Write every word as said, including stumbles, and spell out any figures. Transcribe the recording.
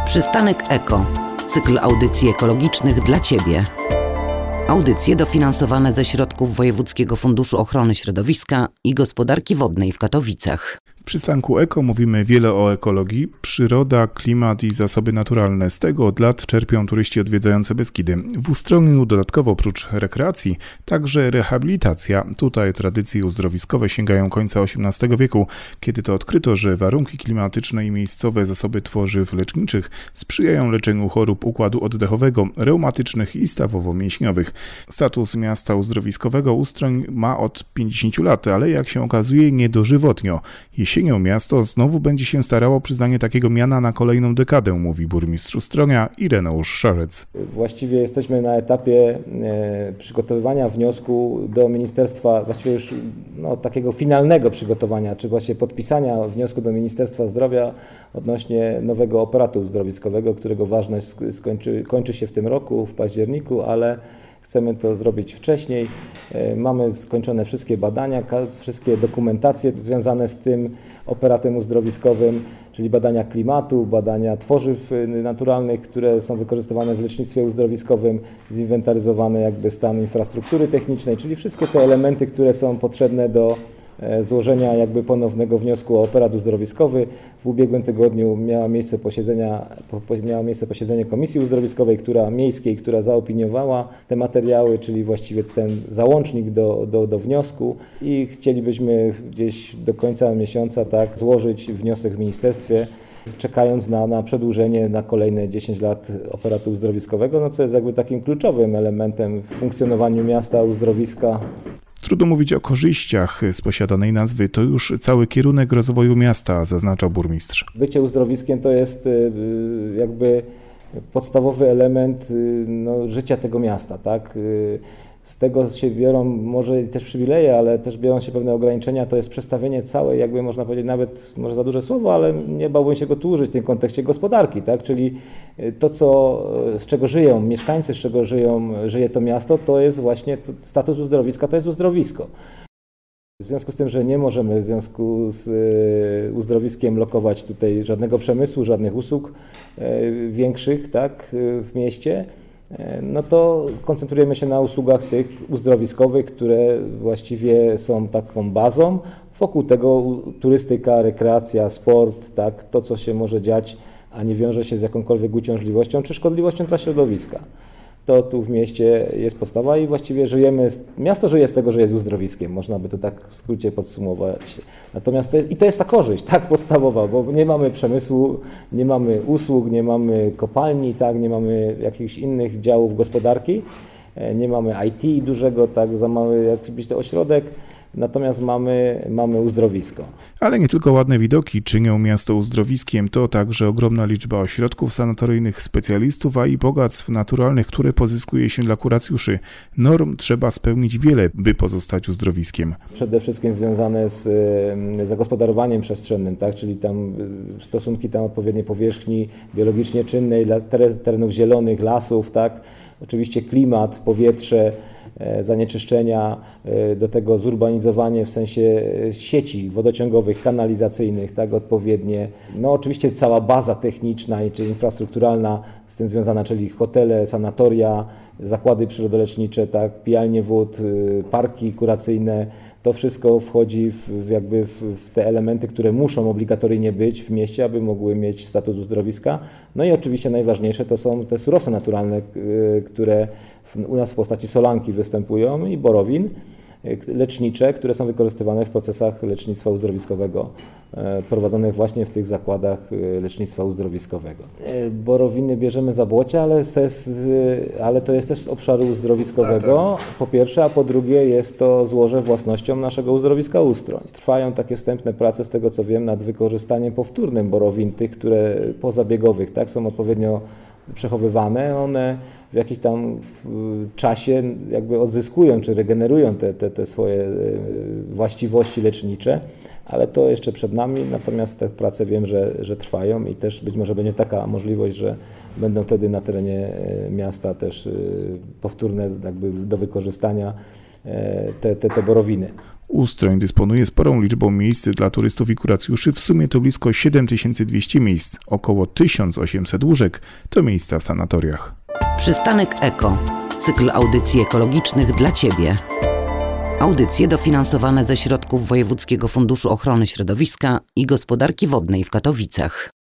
Przystanek Eko. Cykl audycji ekologicznych dla Ciebie. Audycje dofinansowane ze środków Wojewódzkiego Funduszu Ochrony Środowiska i Gospodarki Wodnej w Katowicach. W Przystanku Eko mówimy wiele o ekologii, przyroda, klimat i zasoby naturalne. Z tego od lat czerpią turyści odwiedzający Beskidy. W Ustroniu dodatkowo oprócz rekreacji także rehabilitacja. Tutaj tradycje uzdrowiskowe sięgają końca osiemnastego wieku, kiedy to odkryto, że warunki klimatyczne i miejscowe zasoby tworzyw leczniczych sprzyjają leczeniu chorób układu oddechowego, reumatycznych i stawowo-mięśniowych. Status miasta uzdrowiskowego Ustroń ma od pięćdziesięciu lat, ale jak się okazuje niedożywotnio. Jesienią miasto znowu będzie się starało o przyznanie takiego miana na kolejną dekadę, mówi burmistrz Ustronia Ireneusz Szarzec. Właściwie jesteśmy na etapie e, przygotowywania wniosku do ministerstwa, właściwie już no, takiego finalnego przygotowania, czy właśnie podpisania wniosku do Ministerstwa Zdrowia odnośnie nowego operatu uzdrowiskowego, którego ważność skończy, kończy się w tym roku, w październiku, ale chcemy to zrobić wcześniej. Mamy skończone wszystkie badania, wszystkie dokumentacje związane z tym operatem uzdrowiskowym, czyli badania klimatu, badania tworzyw naturalnych, które są wykorzystywane w lecznictwie uzdrowiskowym, zinwentaryzowane jakby stan infrastruktury technicznej, czyli wszystkie te elementy, które są potrzebne do złożenia jakby ponownego wniosku o operat uzdrowiskowy. W ubiegłym tygodniu miała miejsce posiedzenia, miało miejsce posiedzenie Komisji Uzdrowiskowej, która miejskiej, która zaopiniowała te materiały, czyli właściwie ten załącznik do, do, do wniosku i chcielibyśmy gdzieś do końca miesiąca tak złożyć wniosek w ministerstwie, czekając na, na przedłużenie na kolejne dziesięć lat operatu uzdrowiskowego, no co jest jakby takim kluczowym elementem w funkcjonowaniu miasta uzdrowiska. Trudno mówić o korzyściach z posiadanej nazwy, to już cały kierunek rozwoju miasta, zaznacza burmistrz. Bycie uzdrowiskiem to jest jakby podstawowy element no, życia tego miasta, tak? Z tego się biorą może też przywileje, ale też biorą się pewne ograniczenia, to jest przestawienie całej, jakby można powiedzieć, nawet może za duże słowo, ale nie bałbym się go tu użyć w tym kontekście gospodarki, tak? Czyli to, co, z czego żyją mieszkańcy, z czego żyją, żyje to miasto, to jest właśnie to, status uzdrowiska, to jest uzdrowisko. W związku z tym, że nie możemy w związku z uzdrowiskiem lokować tutaj żadnego przemysłu, żadnych usług większych, tak, w mieście, no to koncentrujemy się na usługach tych uzdrowiskowych, które właściwie są taką bazą. Wokół tego turystyka, rekreacja, sport, tak, to co się może dziać, a nie wiąże się z jakąkolwiek uciążliwością czy szkodliwością dla środowiska. To tu w mieście jest podstawa i właściwie żyjemy, miasto żyje z tego, że jest uzdrowiskiem, można by to tak w skrócie podsumować. Natomiast to jest, i to jest ta korzyść, tak, podstawowa, bo nie mamy przemysłu, nie mamy usług, nie mamy kopalni, tak, nie mamy jakichś innych działów gospodarki, nie mamy I T dużego, tak, za mały jakiś to ośrodek. Natomiast mamy, mamy uzdrowisko. Ale nie tylko ładne widoki czynią miasto uzdrowiskiem, to także ogromna liczba ośrodków sanatoryjnych, specjalistów, a i bogactw naturalnych, które pozyskuje się dla kuracjuszy. Norm trzeba spełnić wiele, by pozostać uzdrowiskiem. Przede wszystkim związane z zagospodarowaniem przestrzennym, tak? Czyli tam stosunki tam odpowiedniej powierzchni biologicznie czynnej, terenów zielonych, lasów, tak? Oczywiście klimat, powietrze, zanieczyszczenia, do tego zurbanizowanie w sensie sieci wodociągowych, kanalizacyjnych, tak, odpowiednie. No oczywiście cała baza techniczna czy infrastrukturalna z tym związana, czyli hotele, sanatoria, zakłady przyrodolecznicze, tak, pijalnie wód, parki kuracyjne. To wszystko wchodzi w, jakby w, w te elementy, które muszą obligatoryjnie być w mieście, aby mogły mieć status uzdrowiska. No i oczywiście najważniejsze to są te surowce naturalne, które u nas w postaci solanki występują i borowin lecznicze, które są wykorzystywane w procesach lecznictwa uzdrowiskowego, prowadzonych właśnie w tych zakładach lecznictwa uzdrowiskowego. Borowiny bierzemy z Zabłocia, ale to jest, ale to jest też z obszaru uzdrowiskowego, po pierwsze, a po drugie jest to złoże własnością naszego uzdrowiska Ustroń. Trwają takie wstępne prace, z tego co wiem, nad wykorzystaniem powtórnym borowin, tych, które pozabiegowych, tak, są odpowiednio przechowywane, one w jakimś tam czasie jakby odzyskują czy regenerują te, te, te swoje właściwości lecznicze, ale to jeszcze przed nami, natomiast te prace wiem, że, że trwają i też być może będzie taka możliwość, że będą wtedy na terenie miasta też powtórne jakby do wykorzystania te, te, te borowiny. Ustroń dysponuje sporą liczbą miejsc dla turystów i kuracjuszy. W sumie to blisko siedem tysięcy dwieście miejsc. Około tysiąc osiemset łóżek to miejsca w sanatoriach. Przystanek Eko. Cykl audycji ekologicznych dla Ciebie. Audycje dofinansowane ze środków Wojewódzkiego Funduszu Ochrony Środowiska i Gospodarki Wodnej w Katowicach.